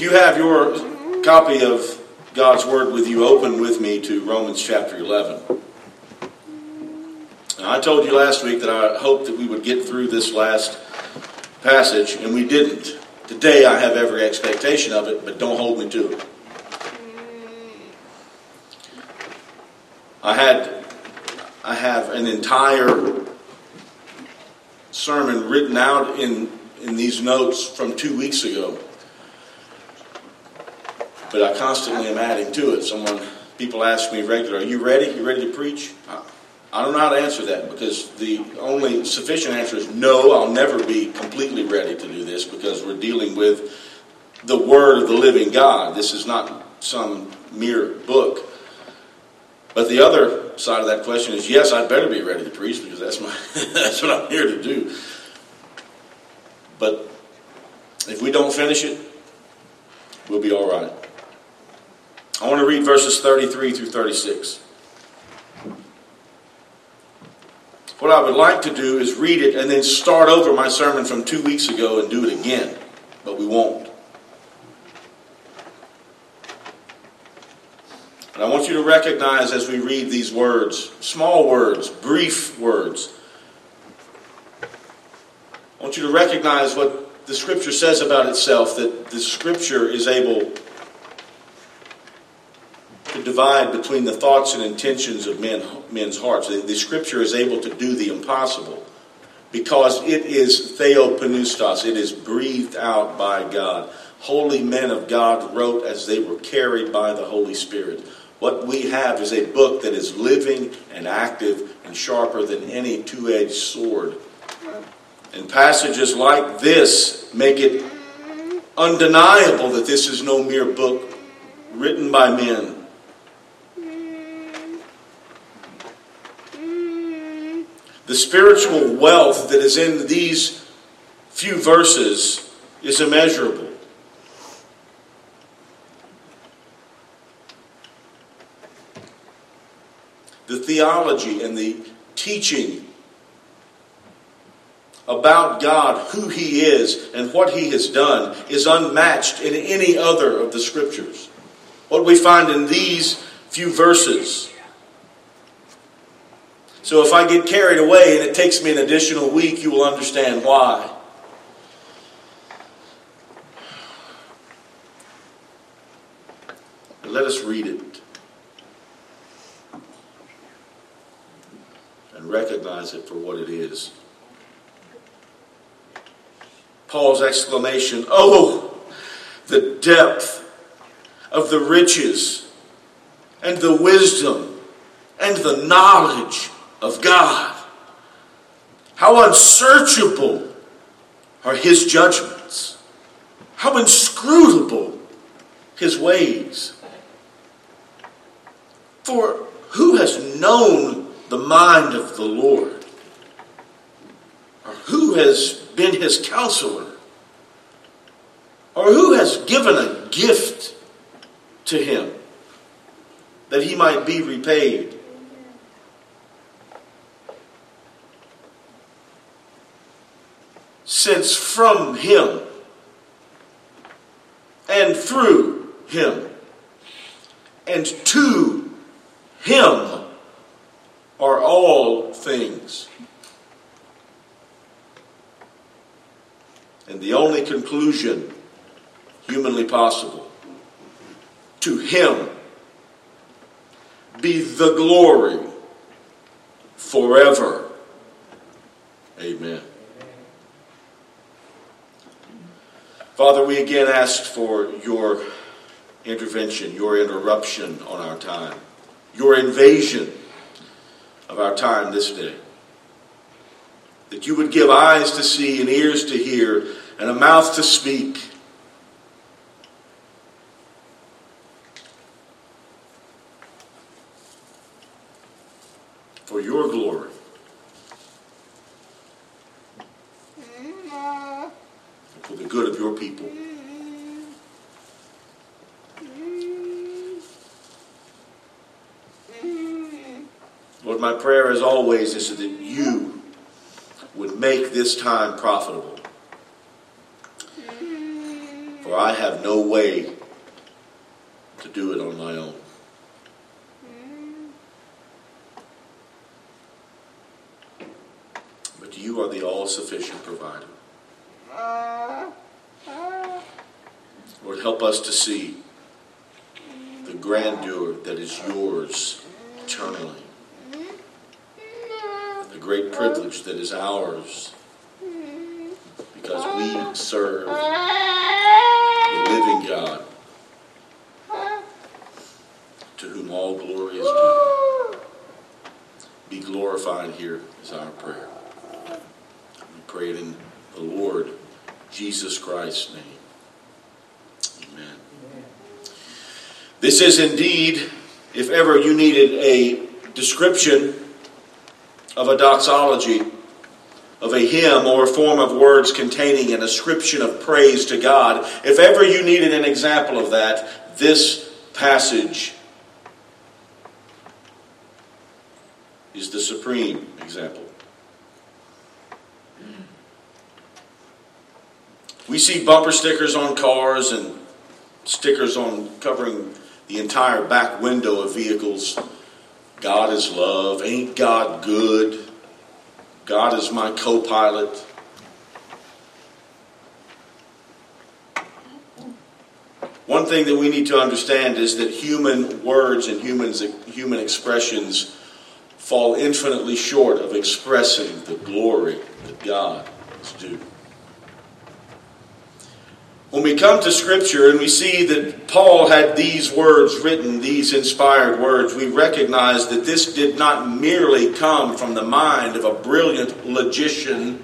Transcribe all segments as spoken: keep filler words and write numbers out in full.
If you have your copy of God's Word with you, open with me to Romans chapter eleven. Now, I told you last week that I hoped that we would get through this last passage, and we didn't. Today I have every expectation of it, but don't hold me to it. I had, I have an entire sermon written out in, in these notes from two weeks ago. But I constantly am adding to it. Someone, people ask me regularly, are you ready? You ready to preach? I, I don't know how to answer that, because the only sufficient answer is no, I'll never be completely ready to do this, because we're dealing with the Word of the living God. This is not some mere book. But the other side of that question is, yes, I'd better be ready to preach, because that's my that's what I'm here to do. But if we don't finish it, we'll be all right. I want to read verses thirty-three through thirty-six. What I would like to do is read it and then start over my sermon from two weeks ago and do it again. But we won't. And I want you to recognize as we read these words, small words, brief words, I want you to recognize what the Scripture says about itself, that the Scripture is able to divide between the thoughts and intentions of men, men's hearts. The, the Scripture is able to do the impossible because it is theopneustos. It is breathed out by God. Holy men of God wrote as they were carried by the Holy Spirit. What we have is a book that is living and active and sharper than any two-edged sword. And passages like this make it undeniable that this is no mere book written by men. The spiritual wealth that is in these few verses is immeasurable. The theology and the teaching about God, who He is, and what He has done is unmatched in any other of the Scriptures. What we find in these few verses. So if I get carried away and it takes me an additional week, you will understand why. But let us read it and recognize it for what it is. Paul's exclamation, "Oh, the depth of the riches and the wisdom and the knowledge of God. How unsearchable are His judgments. How inscrutable His ways. For who has known the mind of the Lord? Or who has been His counselor? Or who has given a gift to Him that He might be repaid? Since from Him and through Him and to Him are all things." And the only conclusion humanly possible: to Him be the glory forever. Amen. Father, we again ask for your intervention, your interruption on our time, your invasion of our time this day. That you would give eyes to see and ears to hear and a mouth to speak. For your glory. For the good of your people. Lord, my prayer as always is that you would make this time profitable. For I have no no way to do it on my own. But you are the all-sufficient provider. Lord, help us to see the grandeur that is yours eternally. The great privilege that is ours because we serve the living God to whom all glory is due. Be glorified here is our prayer. We pray it in the Lord Jesus Christ's name. Amen. This is indeed, if ever you needed a description of a doxology, of a hymn or a form of words containing an ascription of praise to God, if ever you needed an example of that, this passage is the supreme example. We see bumper stickers on cars and stickers on covering the entire back window of vehicles. God is love. Ain't God good? God is my co-pilot. One thing that we need to understand is that human words and humans, human expressions fall infinitely short of expressing the glory that God is due. When we come to Scripture and we see that Paul had these words written, these inspired words, we recognize that this did not merely come from the mind of a brilliant logician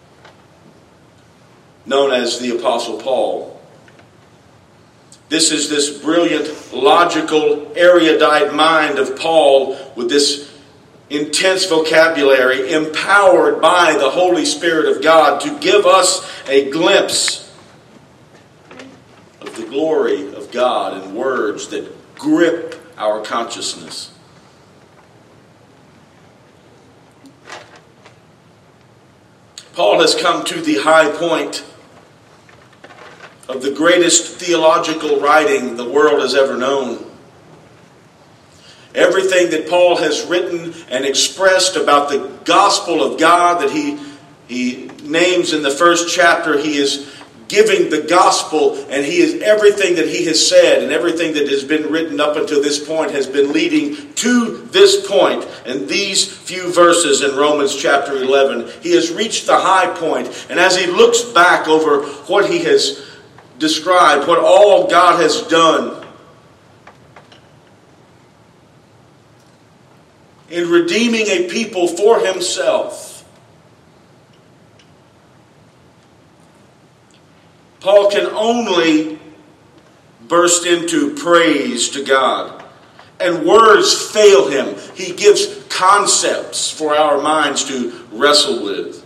known as the Apostle Paul. This is this brilliant, logical, erudite mind of Paul with this intense vocabulary empowered by the Holy Spirit of God to give us a glimpse of the glory of God in words that grip our consciousness. Paul has come to the high point of the greatest theological writing the world has ever known. Everything that Paul has written and expressed about the gospel of God that he, he names in the first chapter, he is giving the gospel, and he is everything that he has said and everything that has been written up until this point has been leading to this point. And these few verses in Romans chapter eleven, he has reached the high point. And as he looks back over what he has described, what all God has done in redeeming a people for himself, Paul can only burst into praise to God. And words fail him. He gives concepts for our minds to wrestle with.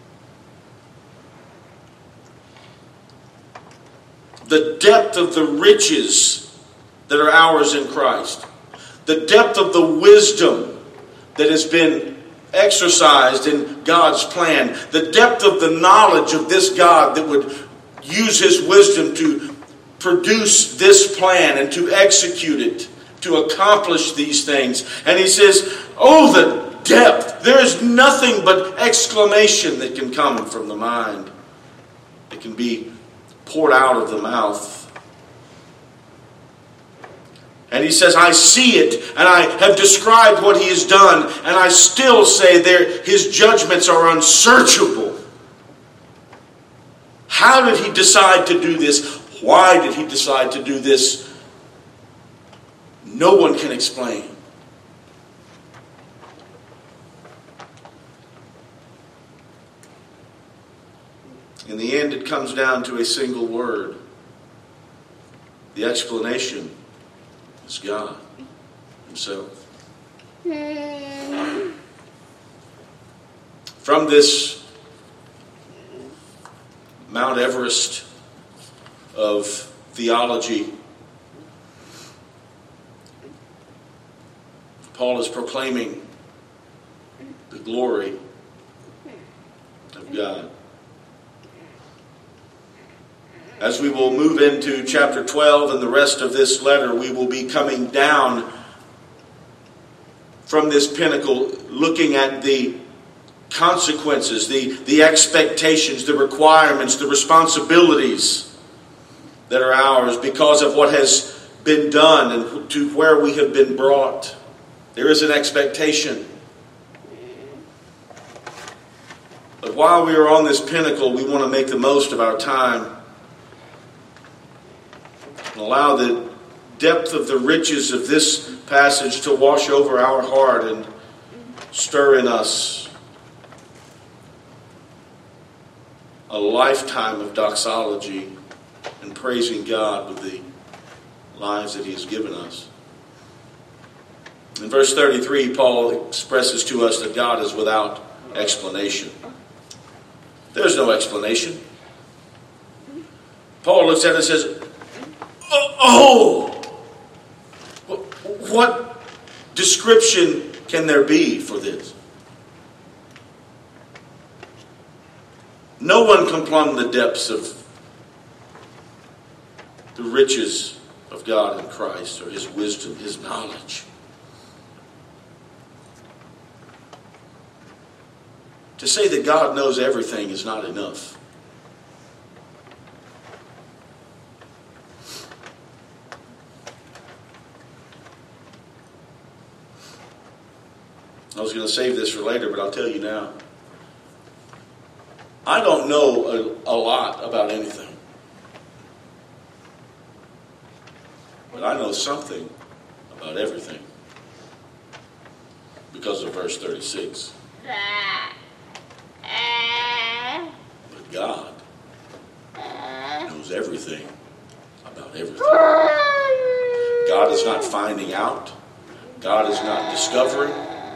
The depth of the riches that are ours in Christ. The depth of the wisdom that has been exercised in God's plan. The depth of the knowledge of this God that would use his wisdom to produce this plan and to execute it, to accomplish these things. And he says, oh, the depth. There is nothing but exclamation that can come from the mind. It can be poured out of the mouth. And he says, I see it, and I have described what he has done, and I still say there his judgments are unsearchable. How did he decide to do this? Why did he decide to do this? No one can explain. In the end, it comes down to a single word. The explanation is God himself. From this Mount Everest of theology, Paul is proclaiming the glory of God. As we will move into chapter twelve and the rest of this letter, we will be coming down from this pinnacle, looking at the consequences, the, the expectations, the requirements, the responsibilities that are ours because of what has been done and to where we have been brought. There is an expectation. But while we are on this pinnacle, we want to make the most of our time and allow the depth of the riches of this passage to wash over our heart and stir in us a lifetime of doxology and praising God with the lives that He has given us. In verse thirty-three, Paul expresses to us that God is without explanation. There's no explanation. Paul looks at it and says, oh, oh, what description can there be for this? No one can plumb the depths of the riches of God in Christ, or His wisdom, His knowledge. To say that God knows everything is not enough. I was going to save this for later, but I'll tell you now. I don't know a, a lot about anything. But I know something about everything. Because of verse thirty-six. But God knows everything about everything. God is not finding out. God is not discovering.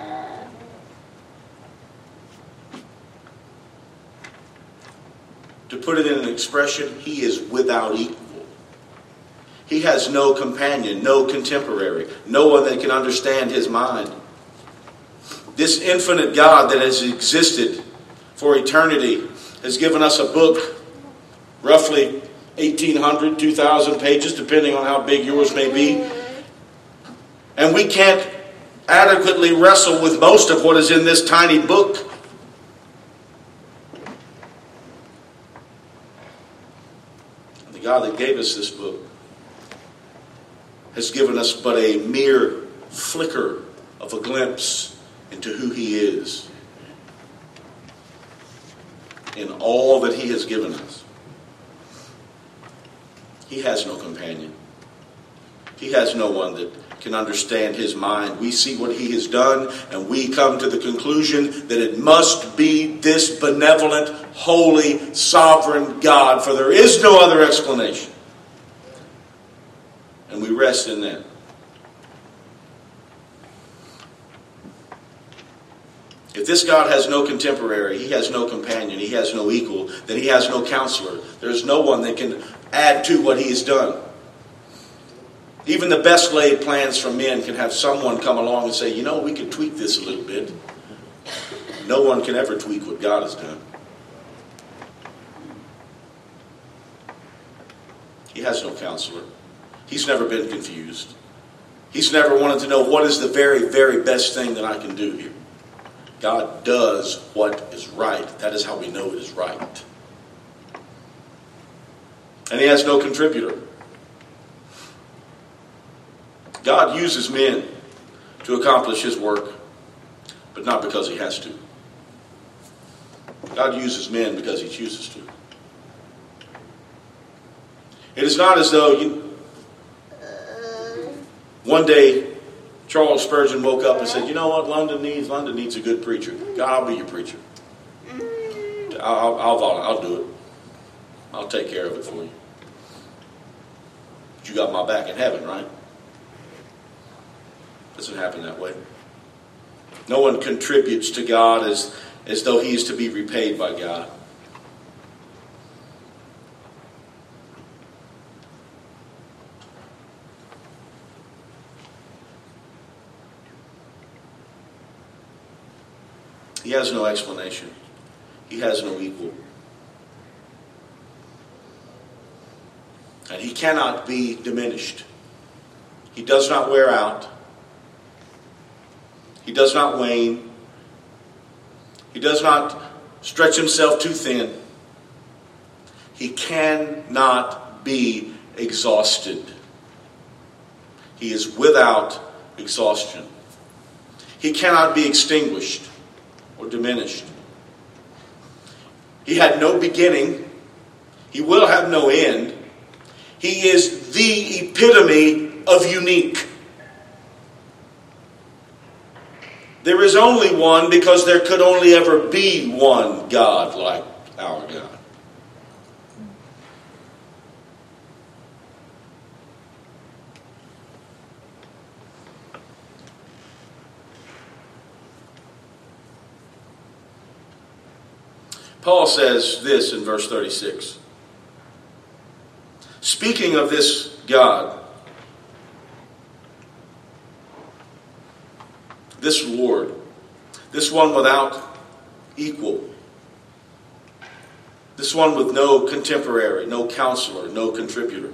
To put it in an expression, He is without equal. He has no companion, no contemporary, no one that can understand His mind. This infinite God that has existed for eternity has given us a book, roughly eighteen hundred, two thousand pages, depending on how big yours may be. And we can't adequately wrestle with most of what is in this tiny book. The God that gave us this book has given us but a mere flicker of a glimpse into who He is in all that He has given us. He has no companion. He has no one that can understand His mind. We see what He has done, and we come to the conclusion that it must be this benevolent, holy, sovereign God, for there is no other explanation. And we rest in that. If this God has no contemporary, He has no companion, He has no equal, then He has no counselor. There's no one that can add to what He has done. Even the best laid plans from men can have someone come along and say, you know, we could tweak this a little bit. No one can ever tweak what God has done. He has no counselor. He's never been confused. He's never wanted to know what is the very, very best thing that I can do here. God does what is right. That is how we know it is right. And He has no contributor. God uses men to accomplish His work, but not because He has to. God uses men because He chooses to. It is not as though you, one day Charles Spurgeon woke up and said, you know what London needs? London needs a good preacher. God, I'll be your preacher. I'll, I'll, I'll, I'll do it. I'll take care of it for you. But you got my back in heaven, right? Doesn't happen that way. No one contributes to God as, as though he is to be repaid by God. He has no explanation. He has no equal. cannot be diminished. He does not wear out. He does not wane. He does not stretch himself too thin. He cannot be exhausted. He is without exhaustion. He cannot be extinguished or diminished. He had no beginning. He will have no end. He is the epitome of unique. There is only one because there could only ever be one God like our God. Paul says this in verse thirty-six. Speaking of this God, this Lord, this one without equal, this one with no contemporary, no counselor, no contributor.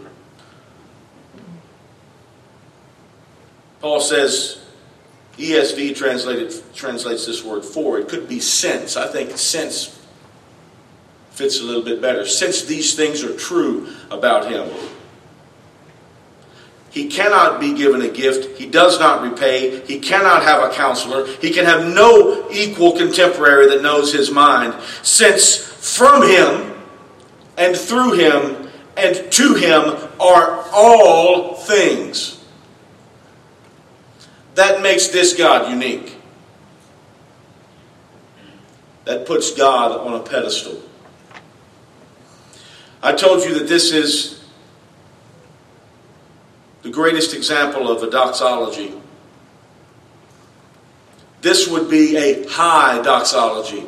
Paul says, E S V translated, translates this word for. It could be since. I think since fits a little bit better. Since these things are true about him. He cannot be given a gift. He does not repay. He cannot have a counselor. He can have no equal contemporary that knows his mind. Since from him and through him and to him are all things. That makes this God unique. That puts God on a pedestal. I told you that this is the greatest example of a doxology. This would be a high doxology.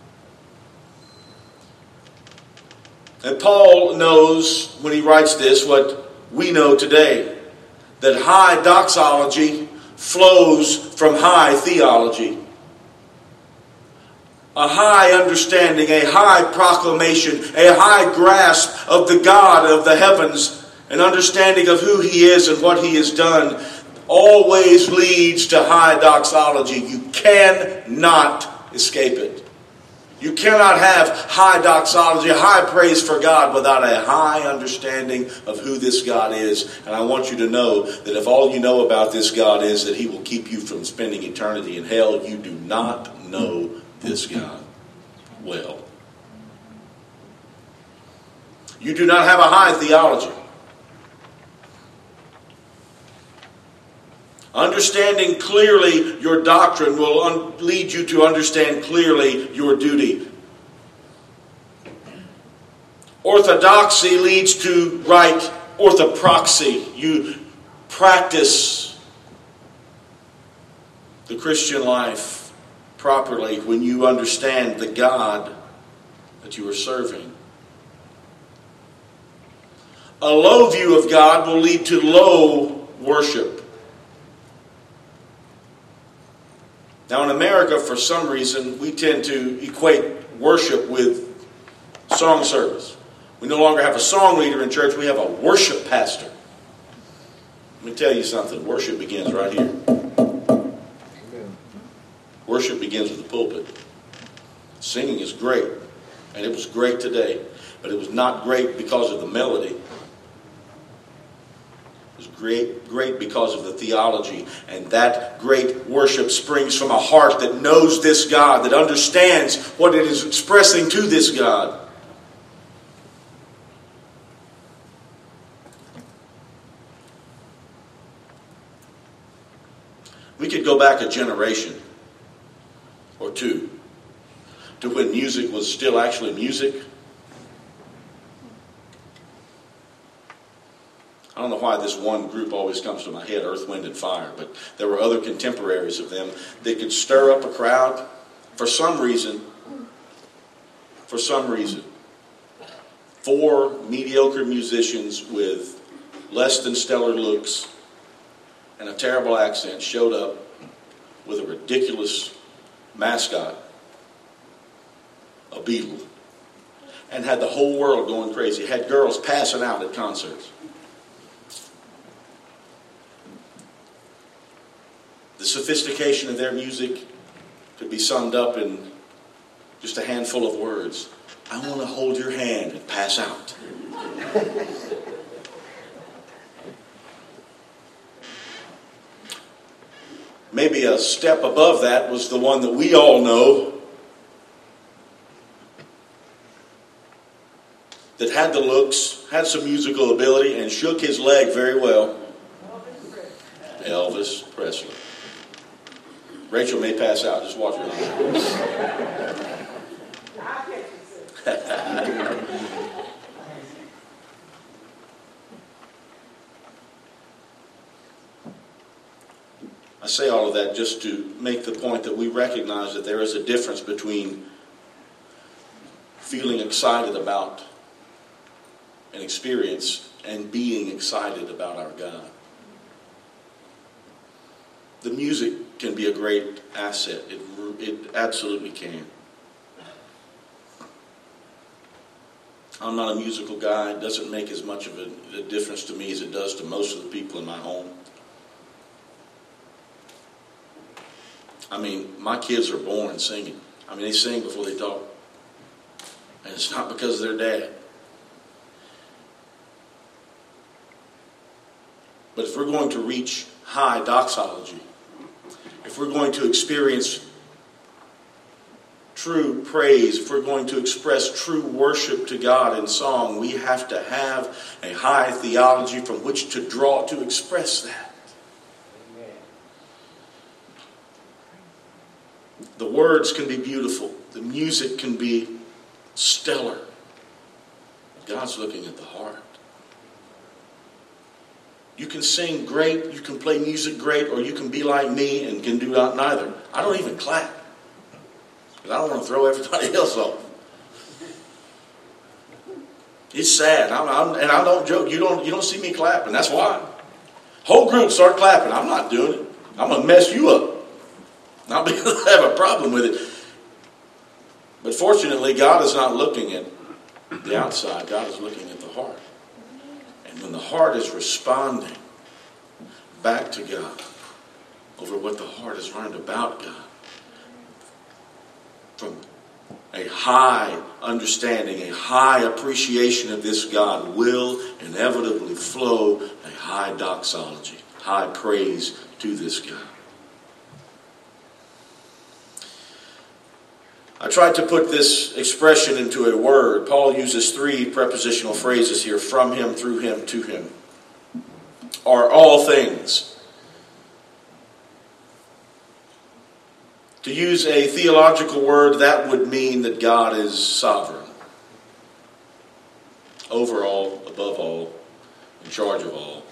And Paul knows when he writes this what we know today, that high doxology flows from high theology. A high understanding, a high proclamation, a high grasp of the God of the heavens, an understanding of who He is and what He has done, always leads to high doxology. You cannot escape it. You cannot have high doxology, high praise for God without a high understanding of who this God is. And I want you to know that if all you know about this God is that He will keep you from spending eternity in hell, you do not know this God well. You do not have a high theology. Understanding clearly your doctrine will un- lead you to understand clearly your duty. Orthodoxy leads to right orthopraxy. You practice the Christian life properly when you understand the God that you are serving. A low view of God will lead to low worship. Now in America, for some reason, we tend to equate worship with song service. We no longer have a song leader in church, we have a worship pastor. Let me tell you something, worship begins right here. Worship begins with the pulpit. Singing is great, and it was great today, but it was not great because of the melody. It was great, great because of the theology, and that great worship springs from a heart that knows this God, that understands what it is expressing to this God. We could go back a generation or two to when music was still actually music. I don't know why this one group always comes to my head, Earth, Wind, and Fire, but there were other contemporaries of them that could stir up a crowd for some reason. For some reason. Four mediocre musicians with less than stellar looks and a terrible accent showed up with a ridiculous mascot, a beetle, and had the whole world going crazy. Had girls passing out at concerts. sophistication of their music could be summed up in just a handful of words. I want to hold your hand and pass out. Maybe a step above that was the one that we all know, that had the looks, had some musical ability, and shook his leg very well. Elvis Presley. Rachel may pass out. Just watch her. I say all of that just to make the point that we recognize that there is a difference between feeling excited about an experience and being excited about our God. The music can be a great asset. It, it absolutely can. I'm not a musical guy. It doesn't make as much of a, a difference to me as it does to most of the people in my home. I mean, my kids are born singing. I mean, they sing before they talk. And it's not because of their dad. But if we're going to reach high doxology, if we're going to experience true praise, if we're going to express true worship to God in song, we have to have a high theology from which to draw to express that. The words can be beautiful. The music can be stellar. God's looking at the heart. You can sing great, you can play music great, or you can be like me and can do neither. I don't even clap. Because I don't want to throw everybody else off. It's sad. I'm, I'm, and I don't joke. You don't, you don't see me clapping. That's why. Whole group start clapping. I'm not doing it. I'm going to mess you up. Not because I have a problem with it. But fortunately, God is not looking at the outside. God is looking at the heart. And when the heart is responding back to God over what the heart has learned about God, from a high understanding, a high appreciation of this God will inevitably flow a high doxology, high praise to this God. I tried to put this expression into a word. Paul uses three prepositional phrases here: from him, through him, to him. Are all things. To use a theological word, that would mean that God is sovereign. Over all, above all, in charge of all.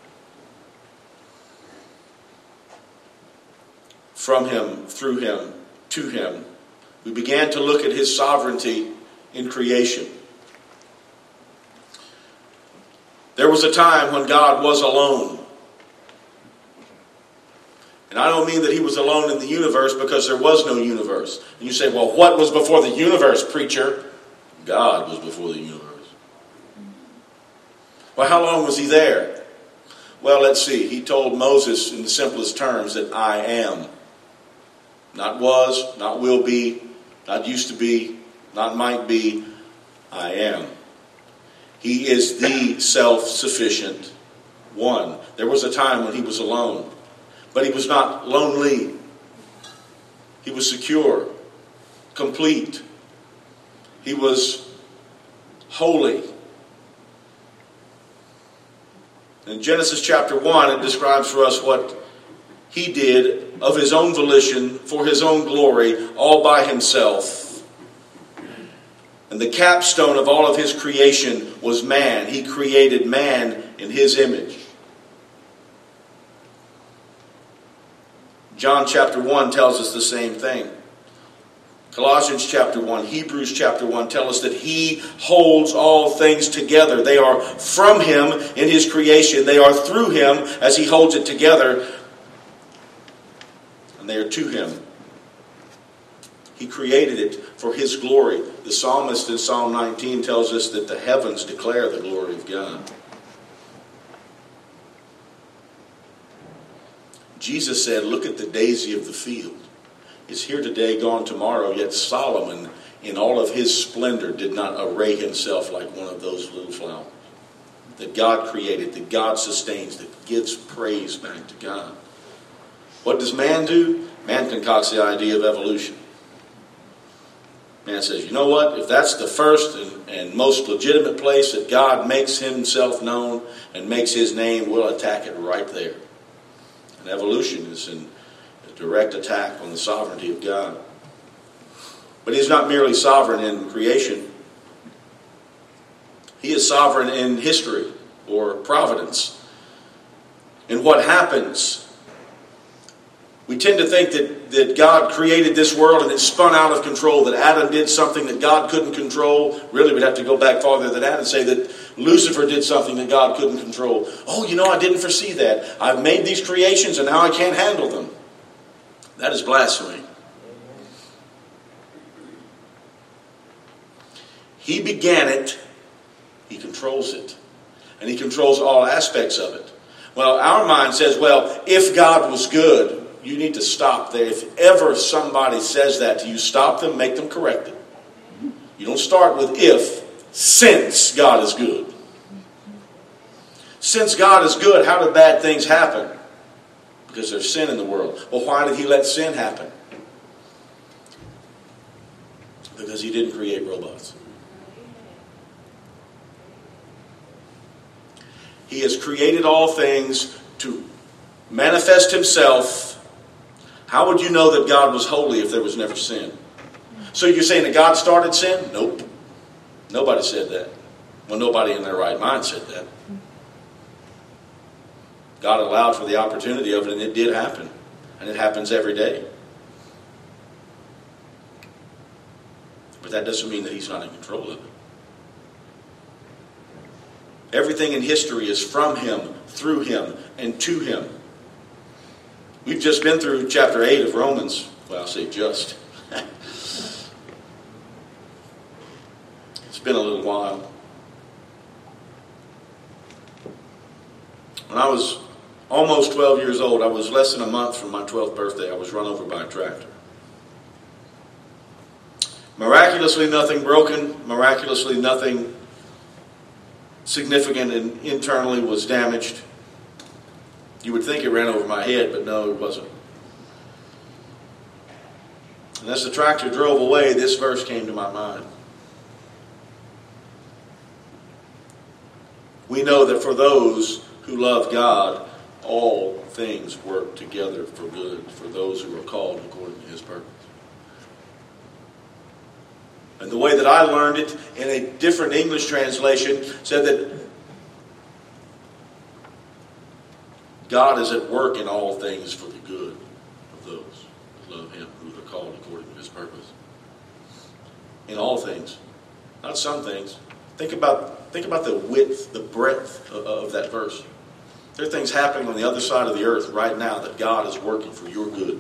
From him, through him, to him. We began to look at his sovereignty in creation. There was a time when God was alone. And I don't mean that he was alone in the universe, because there was no universe. And you say, well, what was before the universe, preacher? God was before the universe. Well, how long was he there? Well, let's see. He told Moses in the simplest terms that I am. Not was, not will be, not used to be, not might be, I am. He is the self-sufficient one. There was a time when he was alone, but he was not lonely. He was secure, complete. He was holy. In Genesis chapter one, it describes for us what he did of his own volition, for his own glory, all by himself. And the capstone of all of his creation was man. He created man in his image. John chapter one tells us the same thing. Colossians chapter one, Hebrews chapter one tell us that he holds all things together. They are from him in his creation. They are through him as he holds it together. And they are to him. He created it for his glory. The psalmist in Psalm nineteen tells us that the heavens declare the glory of God. Jesus said, look at the daisy of the field. It's here today, gone tomorrow, yet Solomon, in all of his splendor, did not array himself like one of those little flowers that God created, that God sustains, that gives praise back to God. What does man do? Man concocts the idea of evolution. Man says, you know what? If that's the first and, and most legitimate place that God makes himself known and makes his name, we'll attack it right there. And evolution is an, a direct attack on the sovereignty of God. But he's not merely sovereign in creation. He is sovereign in history or providence. In what happens. We tend to think that, that God created this world and it spun out of control, that Adam did something that God couldn't control. Really, we'd have to go back farther than that and say that Lucifer did something that God couldn't control. Oh, you know, I didn't foresee that. I've made these creations and now I can't handle them. That is blasphemy. He began it. He controls it. And he controls all aspects of it. Well, our mind says, well, if God was good, you need to stop there. If ever somebody says that to you, stop them, make them correct it. You don't start with if, since God is good. Since God is good, how do bad things happen? Because there's sin in the world. Well, why did he let sin happen? Because he didn't create robots. He has created all things to manifest himself. How would you know that God was holy if there was never sin? So you're saying that God started sin? Nope. Nobody said that. Well, nobody in their right mind said that. God allowed for the opportunity of it, and it did happen. And it happens every day. But that doesn't mean that he's not in control of it. Everything in history is from him, through him, and to him. We've just been through chapter eight of Romans. Well, I'll say just. It's been a little while. When I was almost twelve years old, I was less than a month from my twelfth birthday, I was run over by a tractor. Miraculously nothing broken, miraculously nothing significant and internally was damaged. You would think it ran over my head, but no, it wasn't. And as the tractor drove away, this verse came to my mind. We know that for those who love God, all things work together for good, for those who are called according to his purpose. And the way that I learned it in a different English translation said that God is at work in all things for the good of those who love him, who are called according to his purpose. In all things. Not some things. Think about, think about the width, the breadth of, of that verse. There are things happening on the other side of the earth right now that God is working for your good.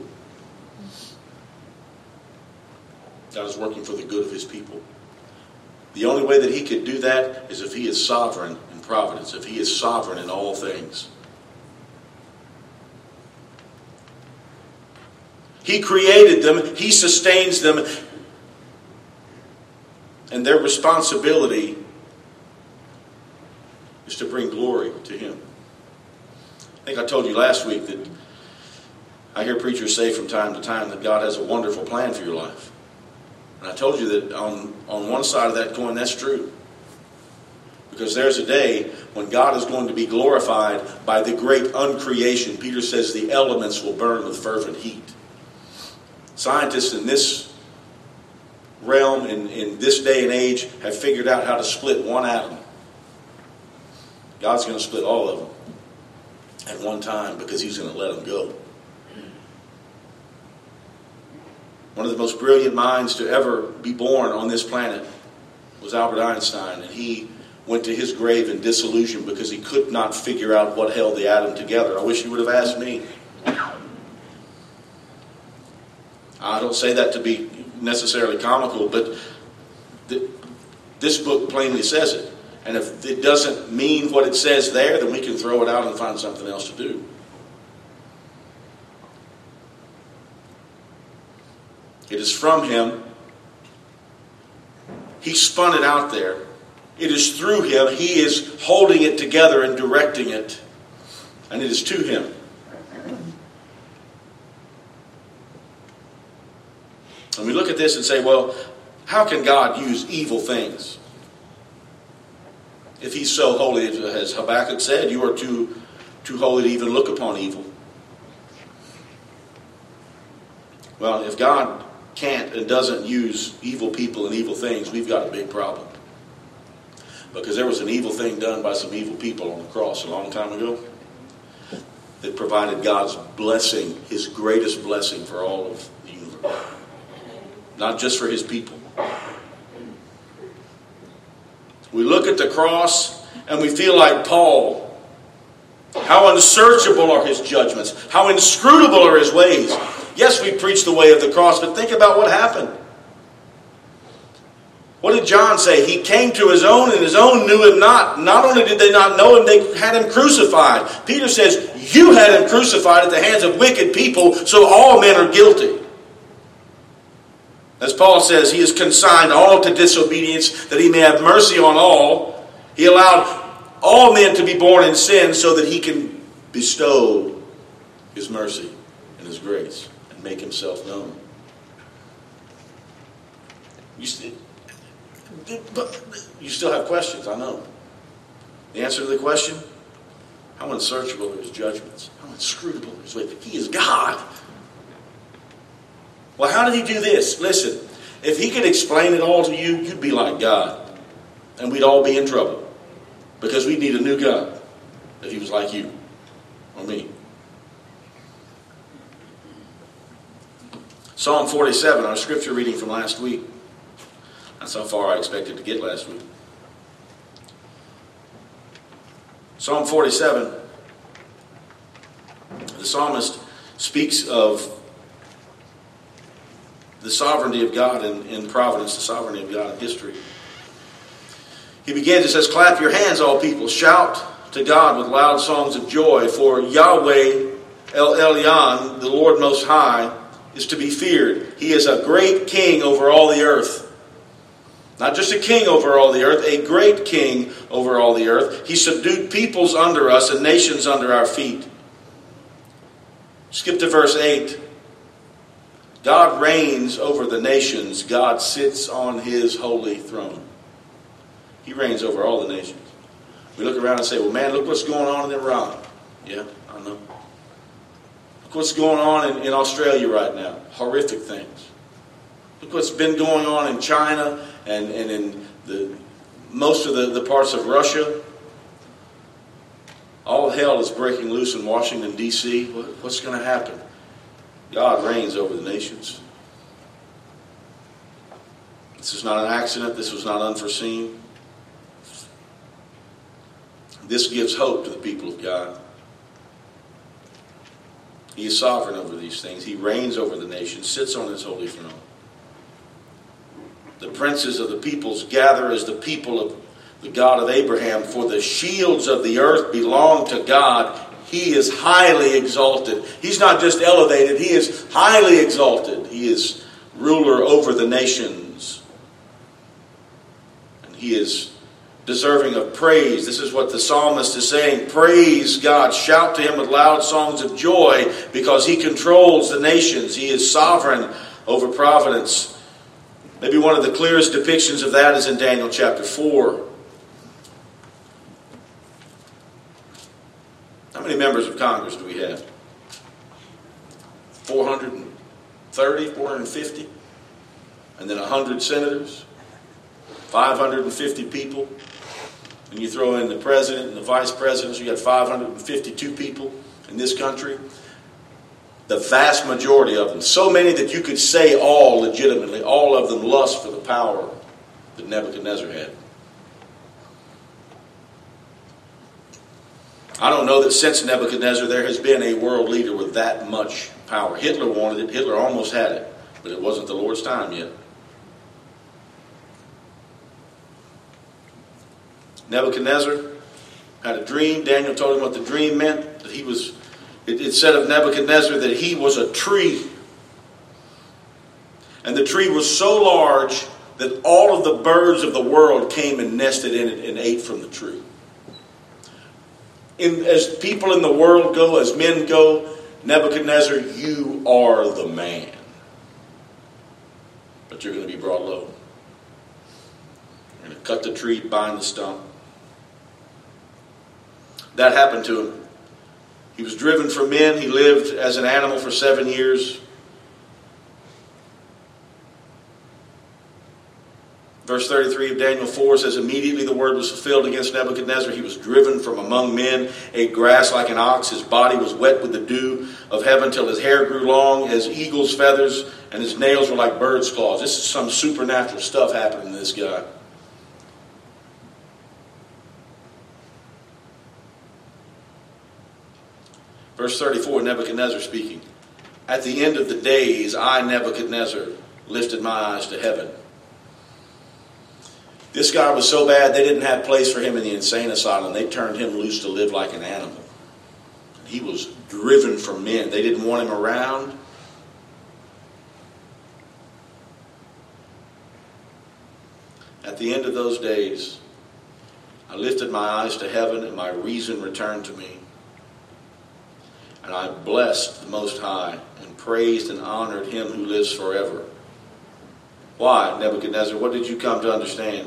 God is working for the good of his people. The only way that he could do that is if he is sovereign in providence, if he is sovereign in all things. He created them. He sustains them. And their responsibility is to bring glory to him. I think I told you last week that I hear preachers say from time to time that God has a wonderful plan for your life. And I told you that on, on one side of that coin, that's true. Because there's a day when God is going to be glorified by the great uncreation. Peter says the elements will burn with fervent heat. Scientists in this realm, in, in this day and age, have figured out how to split one atom. God's going to split all of them at one time because he's going to let them go. One of the most brilliant minds to ever be born on this planet was Albert Einstein, and he went to his grave in disillusion because he could not figure out what held the atom together. I wish he would have asked me. I don't say that to be necessarily comical, but th- this book plainly says it. And if it doesn't mean what it says there, then we can throw it out and find something else to do. It is from him. He spun it out there. It is through him. He is holding it together and directing it. And it is to him. And we look at this and say, well, how can God use evil things? If he's so holy, as Habakkuk said, you are too, too holy to even look upon evil. Well, if God can't and doesn't use evil people and evil things, we've got a big problem. Because there was an evil thing done by some evil people on the cross a long time ago that provided God's blessing, his greatest blessing for all of the universe. Not just for his people. We look at the cross and we feel like Paul. How unsearchable are his judgments. How inscrutable are his ways. Yes, we preach the way of the cross, but think about what happened. What did John say? He came to his own and his own knew him not. Not only did they not know him, they had him crucified. Peter says, you had him crucified at the hands of wicked people, so all men are guilty. As Paul says, he has consigned all to disobedience that he may have mercy on all. He allowed all men to be born in sin so that he can bestow his mercy and his grace and make himself known. You still, you still have questions, I know. The answer to the question, how unsearchable are his judgments? How inscrutable are his ways? He is God. Well, how did he do this? Listen, if he could explain it all to you, you'd be like God. And we'd all be in trouble. Because we'd need a new God if he was like you or me. Psalm forty-seven, our scripture reading from last week. That's how far I expected to get last week. Psalm forty-seven. The psalmist speaks of the sovereignty of God in, in providence, the sovereignty of God in history. He begins, it says, clap your hands, all people. Shout to God with loud songs of joy. For Yahweh, El Elyon, the Lord Most High, is to be feared. He is a great king over all the earth. Not just a king over all the earth, a great king over all the earth. He subdued peoples under us and nations under our feet. Skip to verse eight. God reigns over the nations. God sits on his holy throne. He reigns over all the nations. We look around and say, well, man, look what's going on in Iran. Yeah, I know. Look what's going on in, in Australia right now. Horrific things. Look what's been going on in China and, and in the most of the, the parts of Russia. All hell is breaking loose in Washington, D C What, what's going to happen? God reigns over the nations. This is not an accident. This was not unforeseen. This gives hope to the people of God. He is sovereign over these things. He reigns over the nations, sits on his holy throne. The princes of the peoples gather as the people of the God of Abraham, for the shields of the earth belong to God. He is highly exalted. He's not just elevated, he is highly exalted. He is ruler over the nations. And he is deserving of praise. This is what the psalmist is saying. Praise God. Shout to him with loud songs of joy because he controls the nations. He is sovereign over providence. Maybe one of the clearest depictions of that is in Daniel chapter four. How many members of Congress do we have? four hundred thirty, four hundred fifty? And then one hundred senators? five hundred fifty people? And you throw in the president and the vice president, so you got five hundred fifty-two people in this country. The vast majority of them, so many that you could say all legitimately, all of them lust for the power that Nebuchadnezzar had. I don't know that since Nebuchadnezzar there has been a world leader with that much power. Hitler wanted it. Hitler almost had it. But it wasn't the Lord's time yet. Nebuchadnezzar had a dream. Daniel told him what the dream meant. That he was, it, it said of Nebuchadnezzar that he was a tree. And the tree was so large that all of the birds of the world came and nested in it and ate from the tree. In, as people in the world go, as men go, Nebuchadnezzar, you are the man. But you're going to be brought low. You're going to cut the tree, bind the stump. That happened to him. He was driven from men. He lived as an animal for seven years. Verse thirty-three of Daniel four says, immediately the word was fulfilled against Nebuchadnezzar. He was driven from among men, ate grass like an ox. His body was wet with the dew of heaven till his hair grew long as eagle's feathers, and his nails were like bird's claws. This is some supernatural stuff happening to this guy. Verse thirty-four, Nebuchadnezzar speaking. At the end of the days, I, Nebuchadnezzar, lifted my eyes to heaven. This guy was so bad they didn't have place for him in the insane asylum. They turned him loose to live like an animal. He was driven from men. They didn't want him around. At the end of those days, I lifted my eyes to heaven and my reason returned to me. And I blessed the Most High and praised and honored him who lives forever. Why, Nebuchadnezzar? What did you come to understand?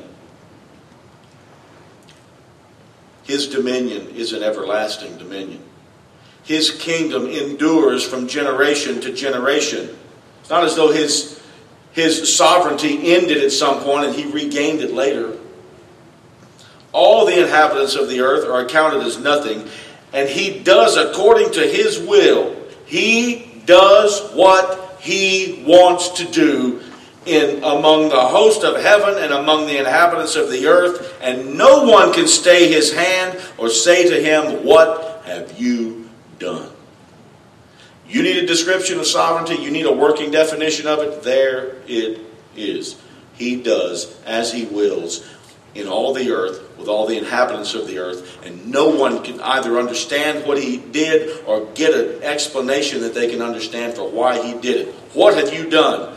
His dominion is an everlasting dominion. His kingdom endures from generation to generation. It's not as though his, his sovereignty ended at some point and he regained it later. All the inhabitants of the earth are accounted as nothing, and he does according to his will. He does what he wants to do in among the host of heaven and among the inhabitants of the earth, and no one can stay his hand or say to him, what have you done? You need a description of sovereignty, you need a working definition of it, there it is. He does as he wills in all the earth, with all the inhabitants of the earth, and no one can either understand what he did or get an explanation that they can understand for why he did it. What have you done?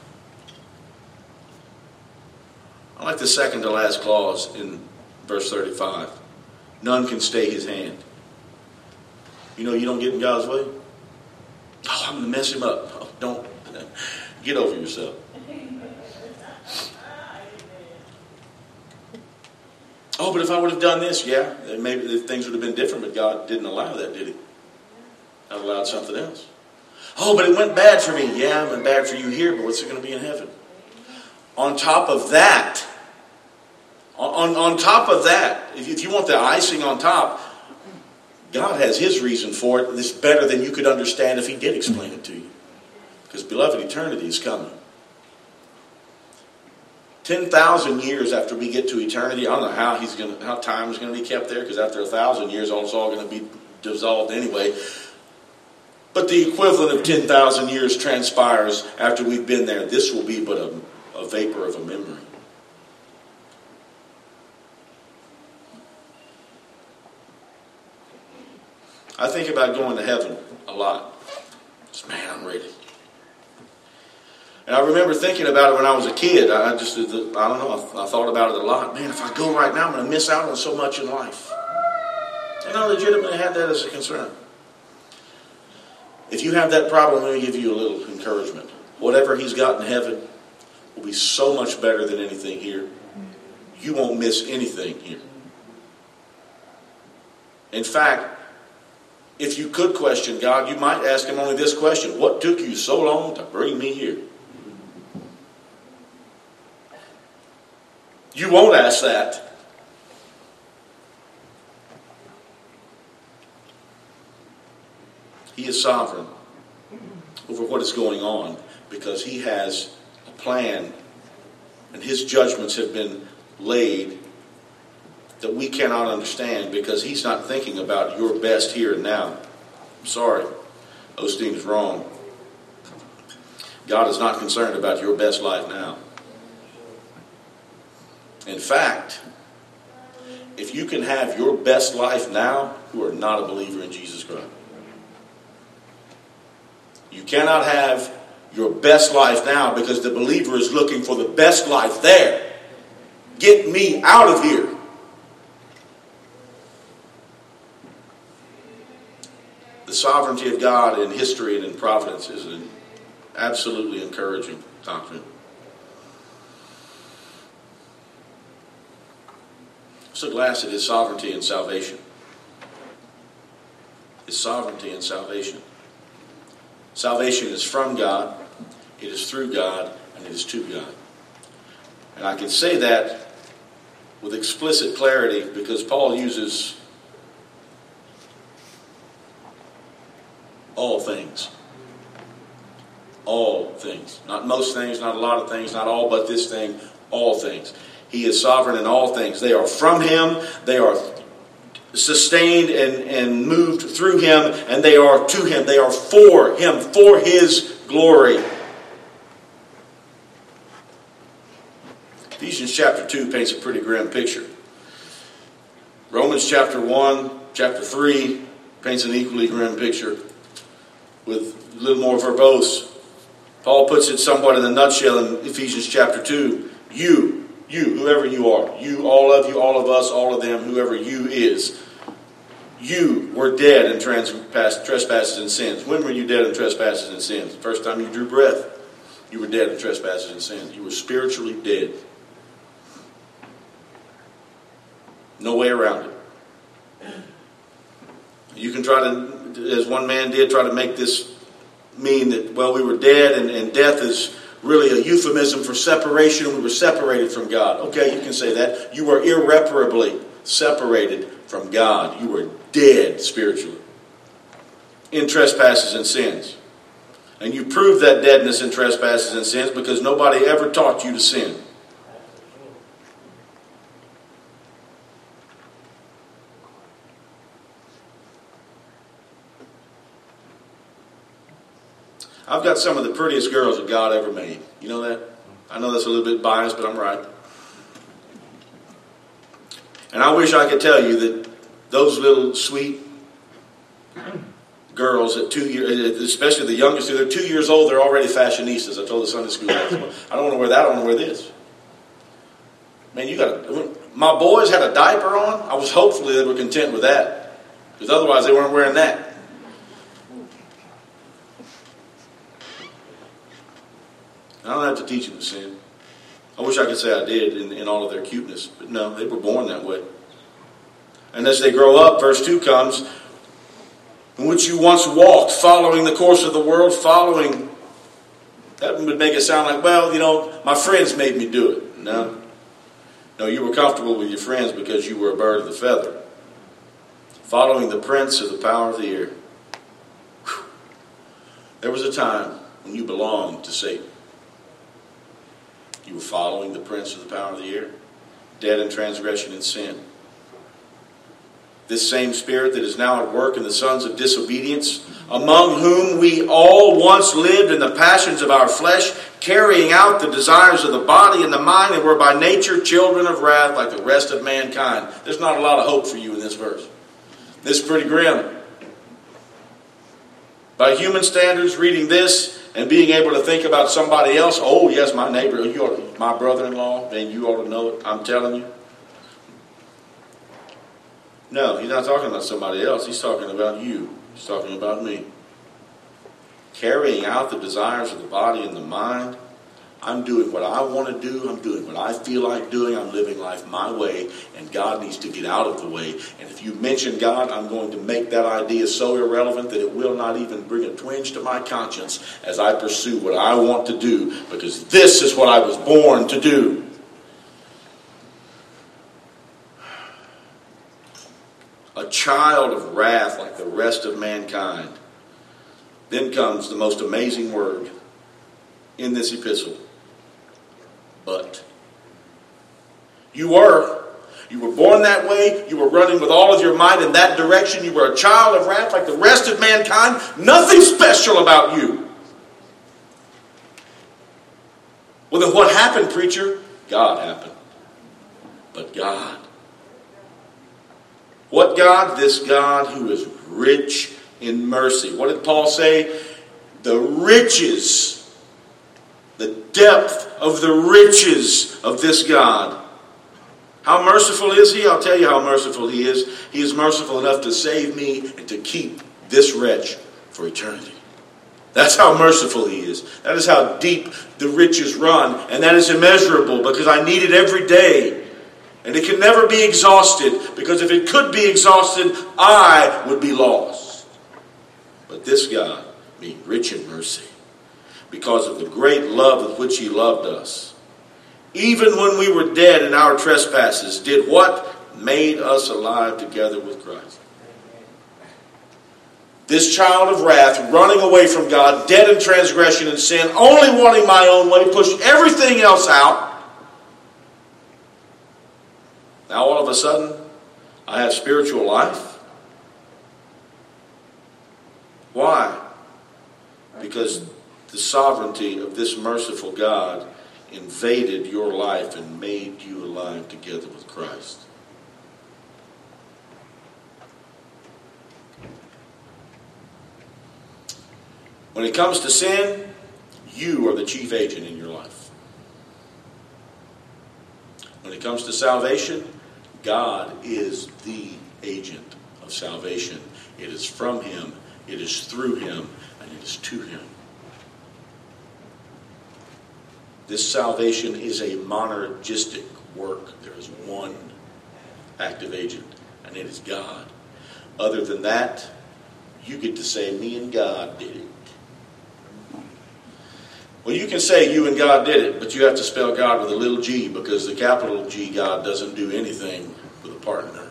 I like the second to last clause in verse thirty-five. None can stay his hand. You know you don't get in God's way? Oh, I'm going to mess him up. Oh, don't. Get over yourself. Oh, but if I would have done this, yeah, maybe things would have been different, but God didn't allow that, did he? God allowed something else. Oh, but it went bad for me. Yeah, it went bad for you here, but what's it going to be in heaven? On top of that, on, on top of that, if, if you want the icing on top, God has his reason for it. It's better than you could understand if he did explain it to you. Because, beloved, eternity is coming. ten thousand years after we get to eternity, I don't know how he's going to, how time is going to be kept there, because after a thousand years, it's all going to be dissolved anyway. But the equivalent of ten thousand years transpires after we've been there. This will be but a, a vapor of a memory. I think about going to heaven a lot. Just, man, I'm ready. And I remember thinking about it when I was a kid. I just, I don't know, I, I thought about it a lot. Man, if I go right now, I'm going to miss out on so much in life. And I legitimately had that as a concern. If you have that problem, let me give you a little encouragement. Whatever he's got in heaven will be so much better than anything here. You won't miss anything here. In fact, if you could question God, you might ask him only this question: what took you so long to bring me here? You won't ask that. He is sovereign over what is going on because he has a plan, and his judgments have been laid that we cannot understand because he's not thinking about your best here and now. I'm sorry. Osteen is wrong. God is not concerned about your best life now. In fact, if you can have your best life now, you are not a believer in Jesus Christ. You cannot have your best life now, because the believer is looking for the best life there. Get me out of here. The sovereignty of God in history and in providence is an absolutely encouraging doctrine. So glass at his sovereignty and salvation. His sovereignty and salvation. Salvation is from God, it is through God, and it is to God. And I can say that with explicit clarity because Paul uses all things. All things. Not most things, not a lot of things, not all but this thing, all things. He is sovereign in all things. They are from him, they are sustained and, and moved through him, and they are to him. They are for him, for his glory. Ephesians chapter two paints a pretty grim picture. Romans chapter one, chapter three paints an equally grim picture with a little more verbose. Paul puts it somewhat in a nutshell in Ephesians chapter two. You, you, whoever you are, you, all of you, all of us, all of them, whoever you is, you were dead in trespasses and sins. When were you dead in trespasses and sins? The first time you drew breath, you were dead in trespasses and sins. You were spiritually dead. No way around it. You can try to, as one man did, try to make this mean that, well, we were dead, and, and death is really a euphemism for separation, and we were separated from God. Okay, you can say that. You were irreparably separated from God. You were dead spiritually in trespasses and sins. And you proved that deadness in trespasses and sins because nobody ever taught you to sin. I've got some of the prettiest girls that God ever made. You know that? I know that's a little bit biased, but I'm right. And I wish I could tell you that those little sweet girls at two years, especially the youngest, they're two years old, they're already fashionistas. I told the Sunday school class, I don't want to wear that, I want to wear this. Man, you got my boys had a diaper on. I was hopefully they were content with that, because otherwise they weren't wearing that. I don't have to teach them to sin. I wish I could say I did in, in all of their cuteness, but no, they were born that way. And as they grow up, verse two comes, in which you once walked, following the course of the world, following, that would make it sound like, well, you know, my friends made me do it. No. No, you were comfortable with your friends because you were a bird of the feather. Following the prince of the power of the air. Whew. There was a time when you belonged to Satan. You were following the prince of the power of the air, dead in transgression and sin. This same spirit that is now at work in the sons of disobedience, among whom we all once lived in the passions of our flesh, carrying out the desires of the body and the mind, and were by nature children of wrath like the rest of mankind. There's not a lot of hope for you in this verse. This is pretty grim. By human standards, reading this and being able to think about somebody else, oh yes, my neighbor, you ought, my brother-in-law, man, you ought to know it. I'm telling you. No, he's not talking about somebody else. He's talking about you. He's talking about me. Carrying out the desires of the body and the mind. I'm doing what I want to do. I'm doing what I feel like doing. I'm living life my way. And God needs to get out of the way. And if you mention God, I'm going to make that idea so irrelevant that it will not even bring a twinge to my conscience as I pursue what I want to do. Because this is what I was born to do. A child of wrath like the rest of mankind. Then comes the most amazing word in this epistle. But. You were. You were born that way. You were running with all of your might in that direction. You were a child of wrath like the rest of mankind. Nothing special about you. Well, then what happened, preacher? God happened. But God. What God? This God who is rich in mercy. What did Paul say? The riches The depth of the riches of this God. How merciful is He? I'll tell you how merciful He is. He is merciful enough to save me and to keep this wretch for eternity. That's how merciful He is. That is how deep the riches run. And that is immeasurable because I need it every day. And it can never be exhausted, because if it could be exhausted, I would be lost. But this God, being rich in mercy, because of the great love with which He loved us, even when we were dead in our trespasses, did what? Made us alive together with Christ. This child of wrath, running away from God, dead in transgression and sin, only wanting my own way, pushed everything else out. Now all of a sudden, I have spiritual life. Why? Because the sovereignty of this merciful God invaded your life and made you alive together with Christ. When it comes to sin, you are the chief agent in your life. When it comes to salvation, God is the agent of salvation. It is from Him, it is through Him, and it is to Him. This salvation is a monergistic work. There is one active agent, and it is God. Other than that, you get to say, me and God did it. Well, you can say you and God did it, but you have to spell God with a little g, because the capital G, God, doesn't do anything with a partner.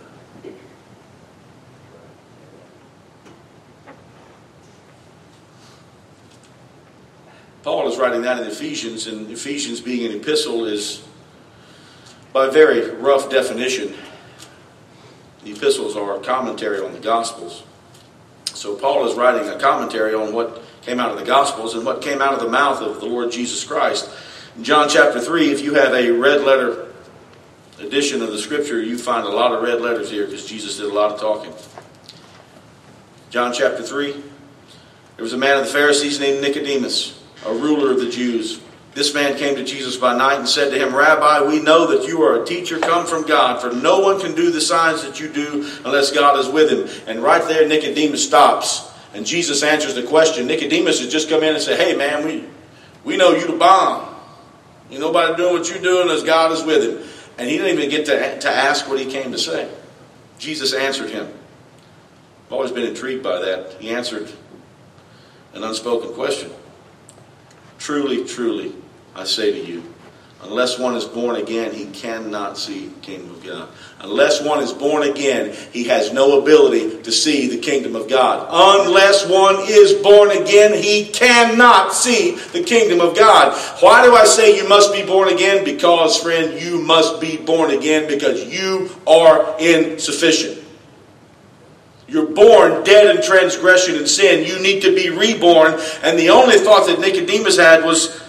Paul is writing that in Ephesians, and Ephesians, being an epistle, is, by very rough definition, the epistles are a commentary on the Gospels. So Paul is writing a commentary on what came out of the Gospels and what came out of the mouth of the Lord Jesus Christ. In John chapter three, if you have a red letter edition of the Scripture, you find a lot of red letters here because Jesus did a lot of talking. John chapter three, there was a man of the Pharisees named Nicodemus, a ruler of the Jews. This man came to Jesus by night and said to him, Rabbi, we know that you are a teacher come from God, for no one can do the signs that you do unless God is with him. And right there, Nicodemus stops. And Jesus answers the question. Nicodemus has just come in and said, hey man, we, we know you the bomb. Ain't nobody doing what you're doing unless God is with him. And he didn't even get to, to ask what he came to say. Jesus answered him. I've always been intrigued by that. He answered an unspoken question. Truly, truly, I say to you, unless one is born again, he cannot see the kingdom of God. Unless one is born again, he has no ability to see the kingdom of God. Unless one is born again, he cannot see the kingdom of God. Why do I say you must be born again? Because, friend, you must be born again because you are insufficient. You're born dead in transgression and sin. You need to be reborn. And the only thought that Nicodemus had was,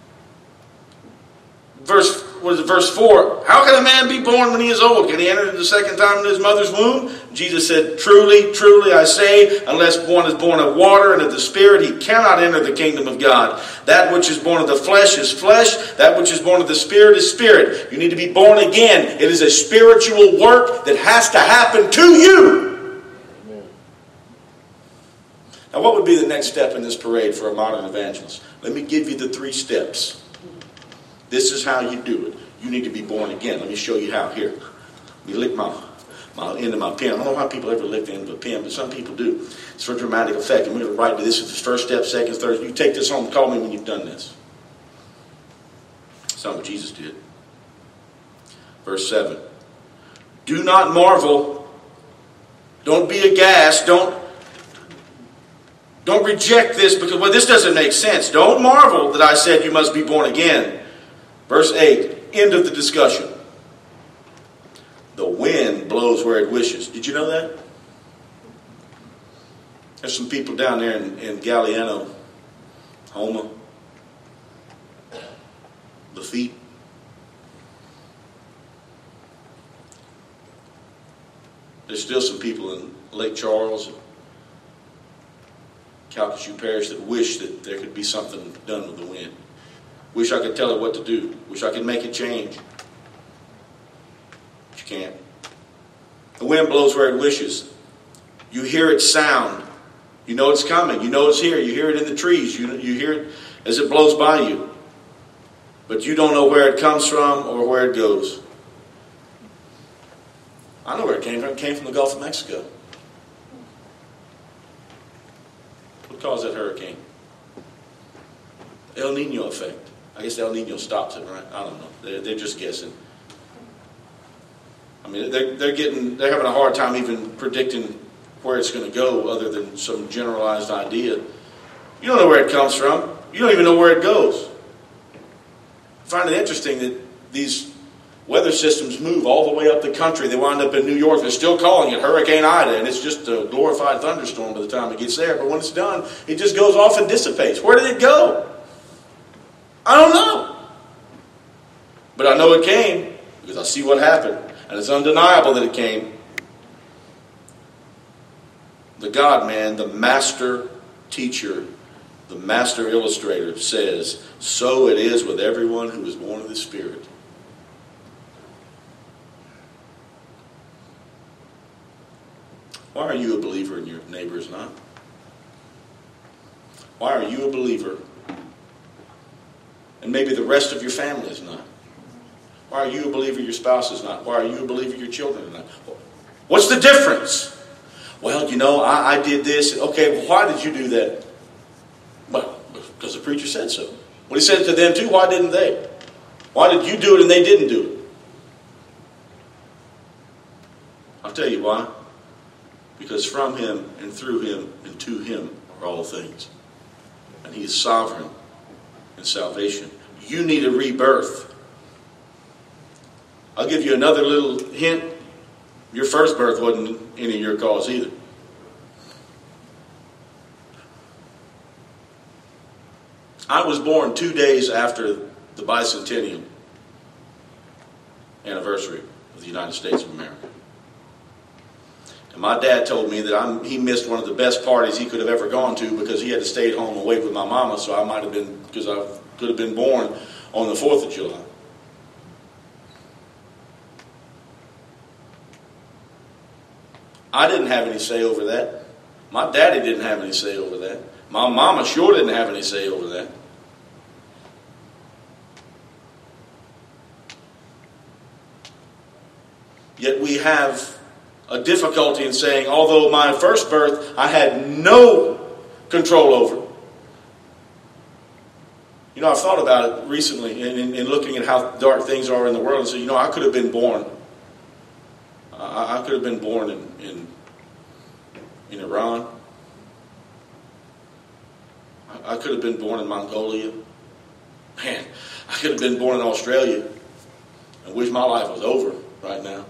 verse was it verse four, how can a man be born when he is old? Can he enter the second time in his mother's womb? Jesus said, truly, truly, I say, unless one is born of water and of the Spirit, he cannot enter the kingdom of God. That which is born of the flesh is flesh. That which is born of the Spirit is spirit. You need to be born again. It is a spiritual work that has to happen to you. Now, what would be the next step in this parade for a modern evangelist? Let me give you the three steps. This is how you do it. You need to be born again. Let me show you how. Here, let me lick my, my end of my pen. I don't know how people ever lick the end of a pen, but some people do. It's for dramatic effect. And we're going to write this is the first step, second, third. You take this home and call me when you've done this. That's not what Jesus did. Verse seven. Do not marvel. Don't be aghast. Don't Don't reject this because, well, this doesn't make sense. Don't marvel that I said you must be born again. Verse eight, end of the discussion. The wind blows where it wishes. Did you know that? There's some people down there in, in Galliano, Homa, Lafitte. There's still some people in Lake Charles, Calcasieu Parish, that wish that there could be something done with the wind. Wish I could tell it what to do. Wish I could make it change. But you can't. The wind blows where it wishes. You hear its sound. You know it's coming. You know it's here. You hear it in the trees. You, you hear it as it blows by you. But you don't know where it comes from or where it goes. I know where it came from. It came from the Gulf of Mexico. What caused that hurricane? El Nino effect. I guess El Nino stops it, right? I don't know. They're, they're just guessing. I mean, they're, they're getting, they're having a hard time even predicting where it's going to go other than some generalized idea. You don't know where it comes from. You don't even know where it goes. I find it interesting that these weather systems move all the way up the country. They wind up in New York. They're still calling it Hurricane Ida, and it's just a glorified thunderstorm by the time it gets there. But when it's done, it just goes off and dissipates. Where did it go? I don't know. But I know it came because I see what happened. And it's undeniable that it came. The God-man, the master teacher, the master illustrator says, so it is with everyone who is born of the Spirit. Why are you a believer and your neighbor is not? Why are you a believer and maybe the rest of your family is not? Why are you a believer your spouse is not? Why are you a believer your children are not? What's the difference? Well, you know, I, I did this. Okay, well, why did you do that? Well, because the preacher said so. Well, he said it to them too. Why didn't they? Why did you do it and they didn't do it? I'll tell you why. Because from him and through him and to him are all things. And he is sovereign in salvation. You need a rebirth. I'll give you another little hint. Your first birth wasn't any of your cause either. I was born two days after the bicentennial anniversary of the United States of America. And my dad told me that I'm, he missed one of the best parties he could have ever gone to because he had to stay at home and wait with my mama, so I might have been, because I could have been born on the fourth of July. I didn't have any say over that. My daddy didn't have any say over that. My mama sure didn't have any say over that. Yet we have a difficulty in saying, although my first birth I had no control over. You know, I've thought about it recently in, in, in looking at how dark things are in the world and say, you know, I could have been born. I, I could have been born in, in, in Iran. I, I could have been born in Mongolia. Man, I could have been born in Australia and wish my life was over right now.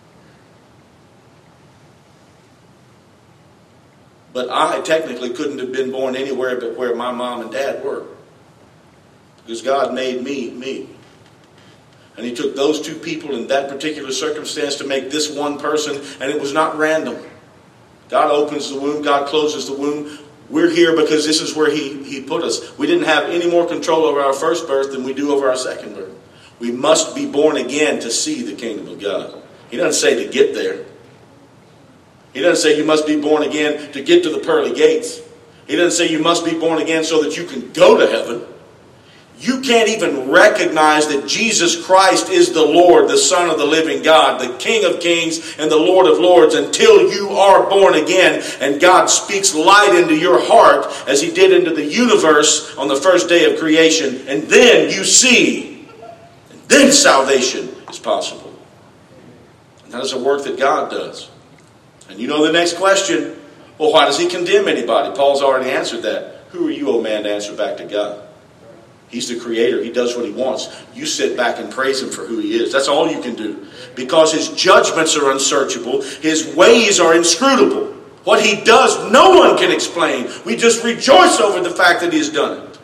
But I technically couldn't have been born anywhere but where my mom and dad were. Because God made me, me. And he took those two people in that particular circumstance to make this one person, and it was not random. God opens the womb, God closes the womb. We're here because this is where he, he put us. We didn't have any more control over our first birth than we do over our second birth. We must be born again to see the kingdom of God. He doesn't say to get there. He doesn't say you must be born again to get to the pearly gates. He doesn't say you must be born again so that you can go to heaven. You can't even recognize that Jesus Christ is the Lord, the Son of the living God, the King of kings and the Lord of lords until you are born again and God speaks light into your heart as he did into the universe on the first day of creation. And then you see, and then salvation is possible. And that is a work that God does. And you know the next question, well, why does he condemn anybody? Paul's already answered that. Who are you, O man, to answer back to God? He's the creator. He does what he wants. You sit back and praise him for who he is. That's all you can do. Because his judgments are unsearchable. His ways are inscrutable. What he does, no one can explain. We just rejoice over the fact that he has done it.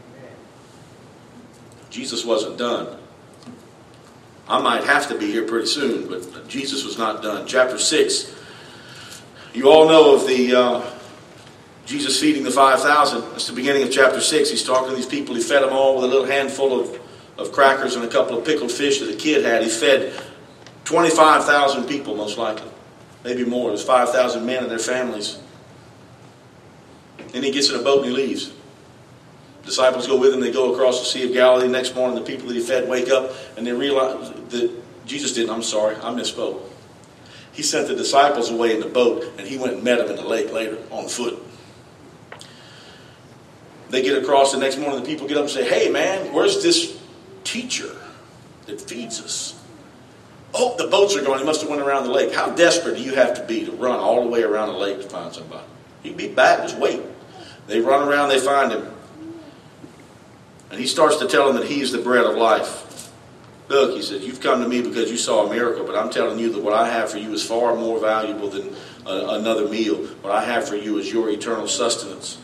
Jesus wasn't done. I might have to be here pretty soon, but Jesus was not done. Chapter six. You all know of the uh, Jesus feeding the five thousand. That's the beginning of chapter six. He's talking to these people. He fed them all with a little handful of, of crackers and a couple of pickled fish that a kid had. He fed twenty-five thousand people, most likely. Maybe more. It was five thousand men and their families. Then he gets in a boat and he leaves. Disciples go with him. They go across the Sea of Galilee. Next morning, the people that he fed wake up and they realize that Jesus didn't. I'm sorry, I misspoke. He sent the disciples away in the boat and he went and met them in the lake later on foot. They get across the next morning. The people get up and say, "Hey, man, where's this teacher that feeds us?" "Oh, the boats are going. He must have went around the lake." How desperate do you have to be to run all the way around the lake to find somebody? You'd be back, just wait. They run around, they find him. And he starts to tell them that he is the bread of life. "Look," he said, "you've come to me because you saw a miracle, but I'm telling you that what I have for you is far more valuable than uh, another meal. What I have for you is your eternal sustenance."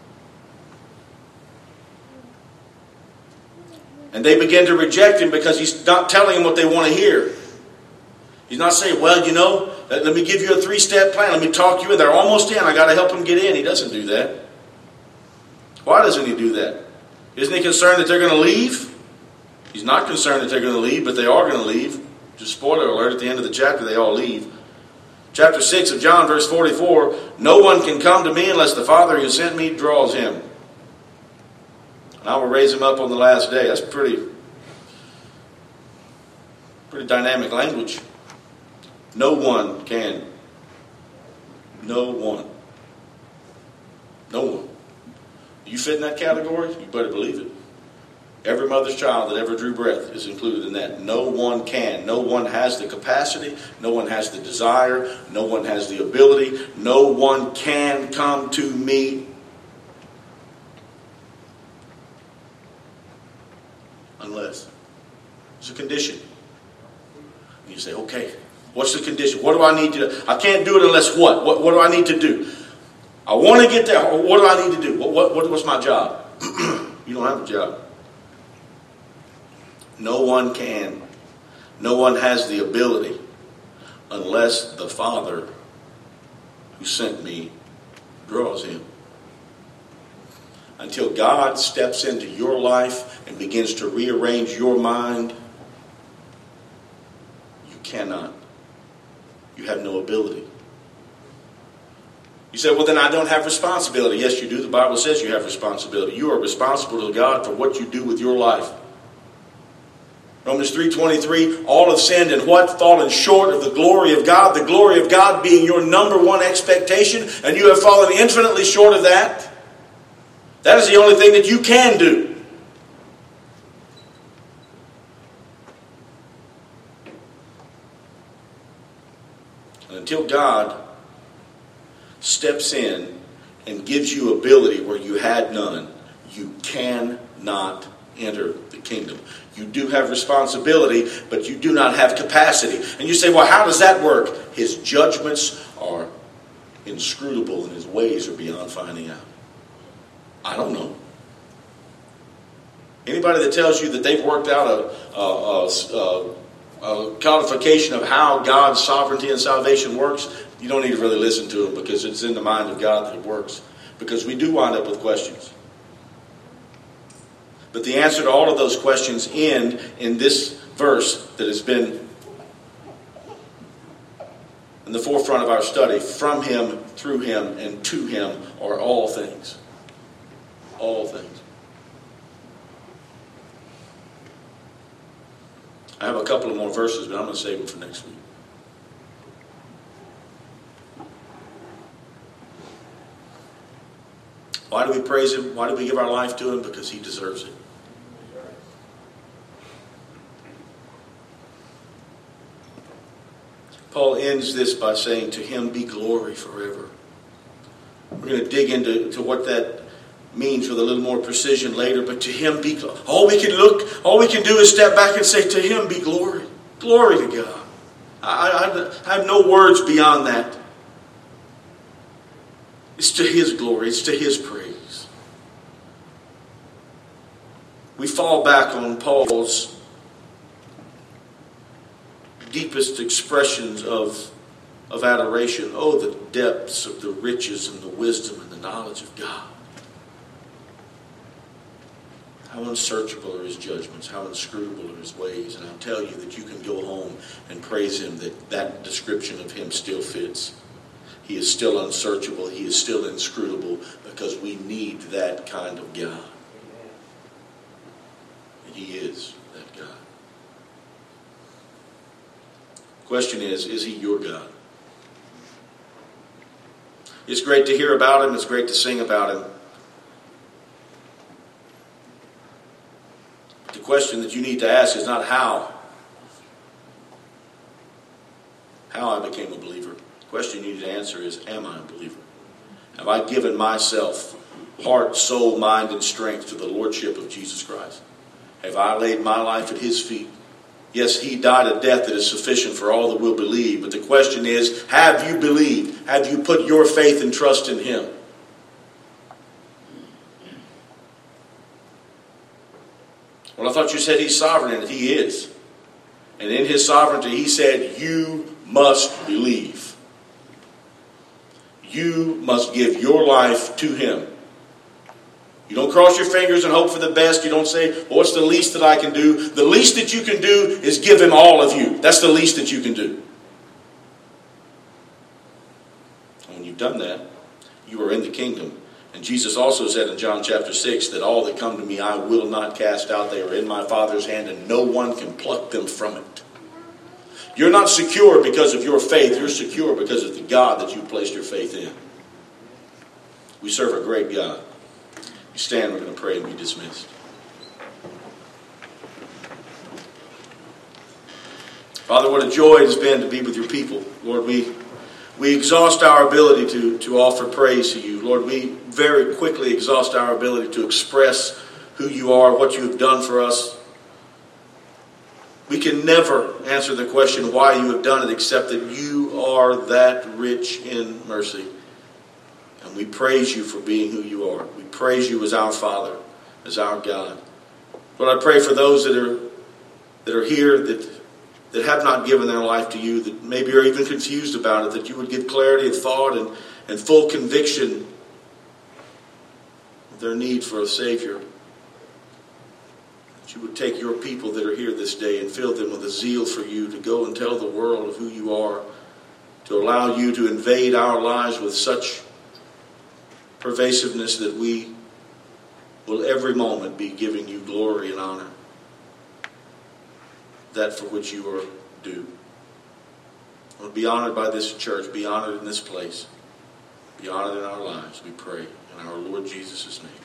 And they begin to reject him because he's not telling them what they want to hear. He's not saying, "Well, you know, let, let me give you a three-step plan. Let me talk you in. They're almost in. I got to help them get in." He doesn't do that. Why doesn't he do that? Isn't he concerned that they're going to leave? He's not concerned that they're going to leave, but they are going to leave. Just spoiler alert, at the end of the chapter, they all leave. Chapter six of John, verse forty-four, "No one can come to me unless the Father who sent me draws him. And I will raise him up on the last day." That's pretty, pretty dynamic language. No one can. No one. No one. You fit in that category? You better believe it. Every mother's child that ever drew breath is included in that. No one can. No one has the capacity. No one has the desire. No one has the ability. No one can come to me unless. It's a condition. And you say, "Okay, what's the condition? What do I need to do? I can't do it unless what? What, what do I need to do? I want to get there. What do I need to do? What, what, what's my job?" You don't have a job. No one can. No one has the ability unless the Father who sent me draws him. Until God steps into your life and begins to rearrange your mind, you cannot. You have no ability. You say, "Well, then I don't have responsibility." Yes, you do. The Bible says you have responsibility. You are responsible to God for what you do with your life. Romans three twenty-three, "All have sinned and what? Fallen short of the glory of God." The glory of God being your number one expectation, and you have fallen infinitely short of that. That is the only thing that you can do. And until God steps in and gives you ability where you had none, you cannot enter the kingdom. You do have responsibility, but you do not have capacity. And you say, "Well, how does that work?" His judgments are inscrutable and his ways are beyond finding out. I don't know. Anybody that tells you that they've worked out a, a, a, a codification of how God's sovereignty and salvation works, you don't need to really listen to them, because it's in the mind of God that it works. Because we do wind up with questions. But the answer to all of those questions end in this verse that has been in the forefront of our study. From him, through him, and to him are all things. All things. I have a couple of more verses, but I'm going to save them for next week. Why do we praise him? Why do we give our life to him? Because he deserves it. Paul ends this by saying, "To him be glory forever." We're going to dig into to what that means with a little more precision later, but to him be glory. All we can look, all we can do is step back and say, "To him be glory." Glory to God. I, I, I have no words beyond that. It's to his glory. It's to his praise. We fall back on Paul's deepest expressions of, of adoration. Oh, the depths of the riches and the wisdom and the knowledge of God. How unsearchable are his judgments, how inscrutable are his ways. And I'll tell you that you can go home and praise him, that that description of him still fits. He is still unsearchable, he is still inscrutable, because we need that kind of God. And he is that God. The question is, is he your God? It's great to hear about him, it's great to sing about him. The question that you need to ask is not how. How I became a believer. The question you need to answer is, am I a believer? Have I given myself, heart, soul, mind, and strength to the Lordship of Jesus Christ? Have I laid my life at his feet? Yes, he died a death that is sufficient for all that will believe. But the question is, have you believed? Have you put your faith and trust in him? Well, I thought you said he's sovereign, and he is. And in his sovereignty, he said, you must believe. You must give your life to him. You don't cross your fingers and hope for the best. You don't say, well, what's the least that I can do? The least that you can do is give him all of you. That's the least that you can do. And when you've done that, you are in the kingdom. And Jesus also said in John chapter six that all that come to me I will not cast out. They are in my Father's hand, and no one can pluck them from it. You're not secure because of your faith. You're secure because of the God that you placed your faith in. We serve a great God. You stand, we're going to pray and be dismissed. Father, what a joy it has been to be with your people. Lord, we we exhaust our ability to, to offer praise to you. Lord, we very quickly exhaust our ability to express who you are, what you have done for us. We can never answer the question why you have done it, except that you are that rich in mercy. And we praise you for being who you are. We praise you as our Father, as our God. Lord, I pray for those that are that are here that, that have not given their life to you, that maybe are even confused about it, that you would give clarity of thought and, and full conviction of their need for a Savior. That you would take your people that are here this day and fill them with a zeal for you to go and tell the world of who you are, to allow you to invade our lives with such pervasiveness that we will every moment be giving you glory and honor, that for which you are due. Lord, be honored by this church, be honored in this place, be honored in our lives, we pray in our Lord Jesus' name.